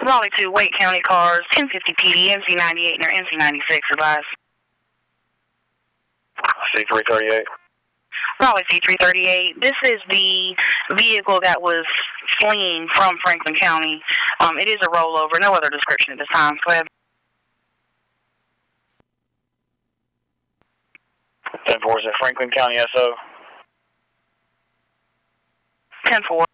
Raleigh to Wake County cars, 1050 PD, NC98 or NC96 advised. C338. Raleigh C338. This is the vehicle that was fleeing from Franklin County. It is a rollover. No other description at this time. Go ahead. 10-4 is it Franklin County SO? 10-4.